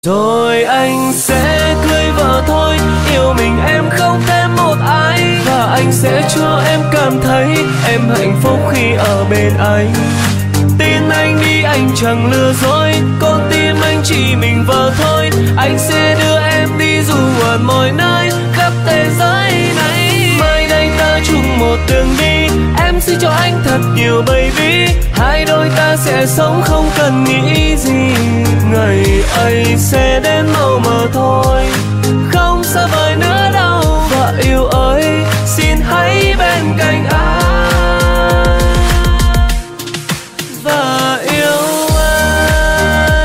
Rồi anh sẽ cưới vợ thôi, yêu mình em không thêm một ai. Và anh sẽ cho em cảm thấy em hạnh phúc khi ở bên anh. Tin anh đi, anh chẳng lừa dối, con tim anh chỉ mình vợ thôi. Anh sẽ đưa em đi dù ở mọi nơi khắp thế giới này. Mai đây ta chung một đường đi, em xin cho anh thật nhiều baby. Hai đôi ta sẽ sống không cần nghĩ gì, ngày ấy sẽ đến mau mờ thôi.